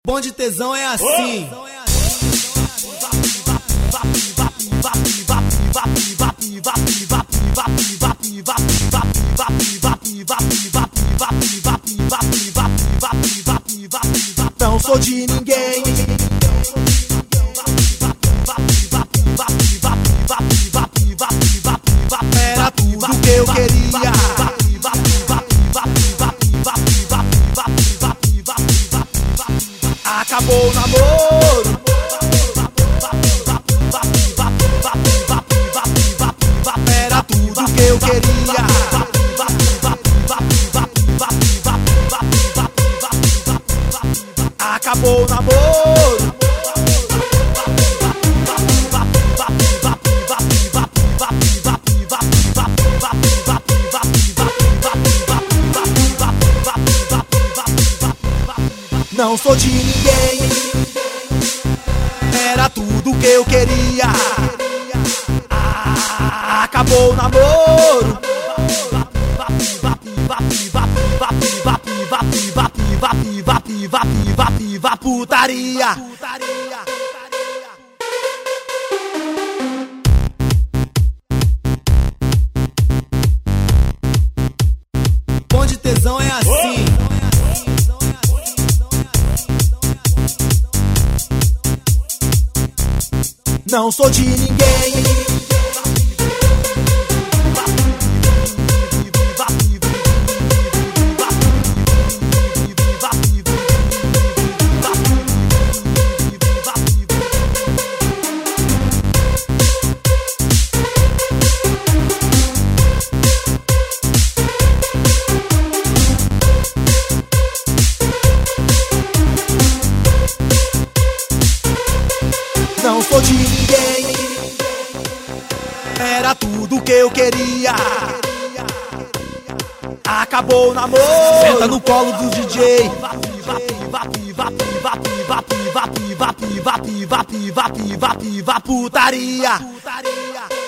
Bonde tesão é assim. Não sou de ninguém. Era tudo que eu queria. Acabou o namoro. Era tudo que eu queria. Acabou o namoro. Não sou de ninguém. Era tudo que eu queria. Acabou o namoro. Putaria. Bonde tesão é assim. Não sou de ninguém. Não sou de ninguém. Era tudo que eu queria. Acabou o namoro. Senta no colo do DJ. Putaria.